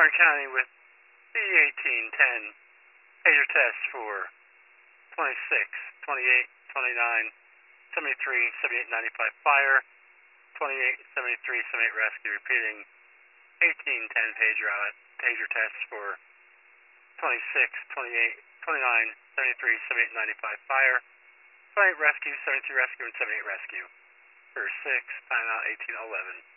Warren County with B1810 pager test for 26, 28, 29, 73, 78, 95 fire, 28, 73, 78 rescue. Repeating 1810 pager test for 26, 28, 29, 73, 78, 95 fire, 28 rescue, 73 rescue, and 78 rescue. For 6, timeout 1811.